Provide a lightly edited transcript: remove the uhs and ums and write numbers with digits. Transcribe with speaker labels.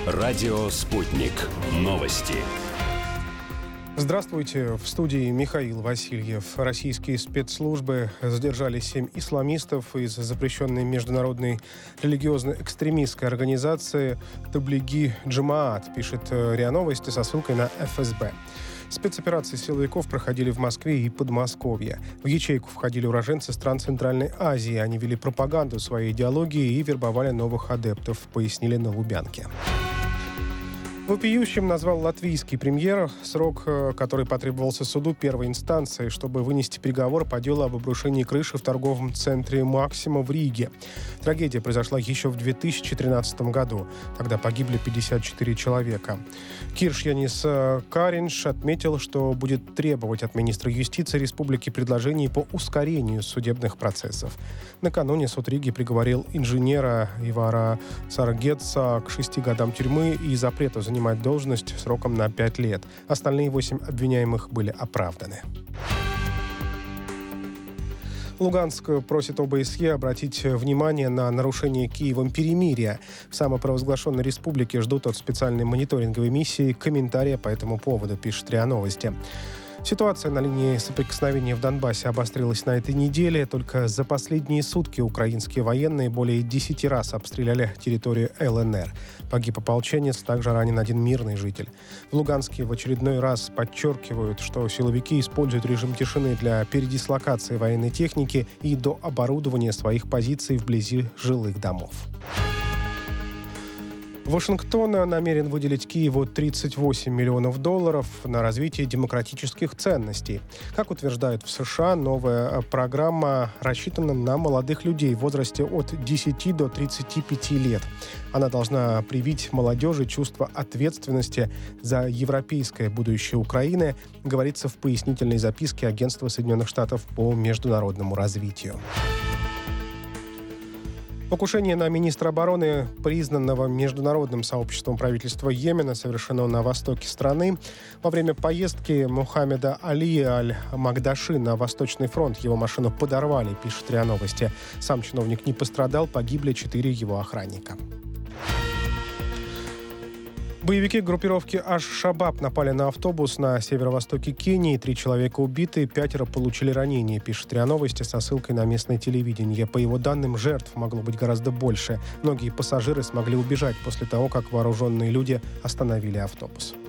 Speaker 1: Радио «Спутник». Новости.
Speaker 2: Здравствуйте. В студии Михаил Васильев. Российские спецслужбы задержали 7 исламистов из запрещенной международной религиозно-экстремистской организации «Таблиги Джамаат», пишет РИА Новости со ссылкой на ФСБ. Спецоперации силовиков проходили в Москве и Подмосковье. В ячейку входили уроженцы стран Центральной Азии. Они вели пропаганду своей идеологии и вербовали новых адептов, пояснили на Лубянке. Вопиющим назвал латвийский премьер срок, который потребовался суду первой инстанции, чтобы вынести приговор по делу об обрушении крыши в торговом центре «Максима» в Риге. Трагедия произошла еще в 2013 году. Тогда погибли 54 человека. Кирш Янис Каринш отметил, что будет требовать от министра юстиции республики предложений по ускорению судебных процессов. Накануне суд Риги приговорил инженера Ивара Саргетса к 6 годам тюрьмы и запрету занимать должность сроком на 5 лет. Остальные 8 обвиняемых были оправданы. Луганск просит ОБСЕ обратить внимание на нарушение Киевом перемирия. В самопровозглашенной республике ждут от специальной мониторинговой миссии комментария по этому поводу, пишет РИА Новости. Ситуация на линии соприкосновения в Донбассе обострилась на этой неделе. Только за последние сутки украинские военные более 10 раз обстреляли территорию ЛНР. Погиб ополченец, также ранен один мирный житель. В Луганске в очередной раз подчеркивают, что силовики используют режим тишины для передислокации военной техники и до оборудования своих позиций вблизи жилых домов. Вашингтон намерен выделить Киеву $38 миллионов на развитие демократических ценностей. Как утверждают в США, новая программа рассчитана на молодых людей в возрасте от 10 до 35 лет. Она должна привить молодежи чувство ответственности за европейское будущее Украины, говорится в пояснительной записке Агентства Соединенных Штатов по международному развитию. Покушение на министра обороны, признанного международным сообществом правительства Йемена, совершено на востоке страны. Во время поездки Мухаммеда Али Аль-Магдаши на Восточный фронт его машину подорвали, пишет РИА Новости. Сам чиновник не пострадал, погибли 4 его охранника. Боевики группировки Аш-Шабаб напали на автобус на северо-востоке Кении. 3 человека убиты, 5 получили ранения, пишет РИА Новости со ссылкой на местное телевидение. По его данным, жертв могло быть гораздо больше. Многие пассажиры смогли убежать после того, как вооруженные люди остановили автобус.